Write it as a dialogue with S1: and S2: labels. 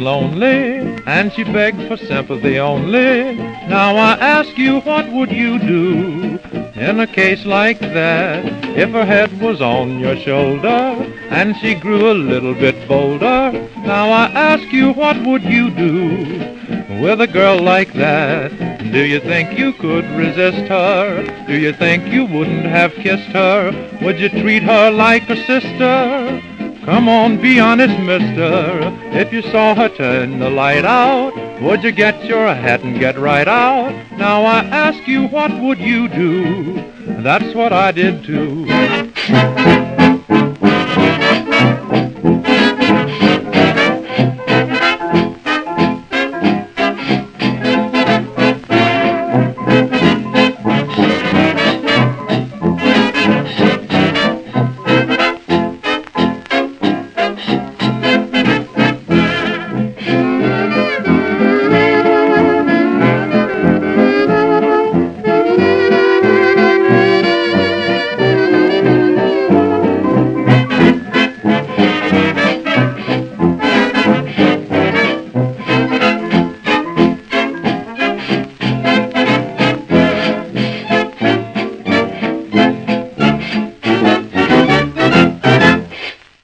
S1: lonely, and she begged for sympathy only. Now I ask you, what would you do in a case like that? If her head was on your shoulder and she grew a little bit bolder, now I ask you, what would you do with a girl like that? Do you think you could resist her? Do you think you wouldn't have kissed her? Would you treat her like a sister? Come on, be honest, mister. If you saw her turn the light out, would you get your hat and get right out? Now I ask you, what would you do? That's what I did too.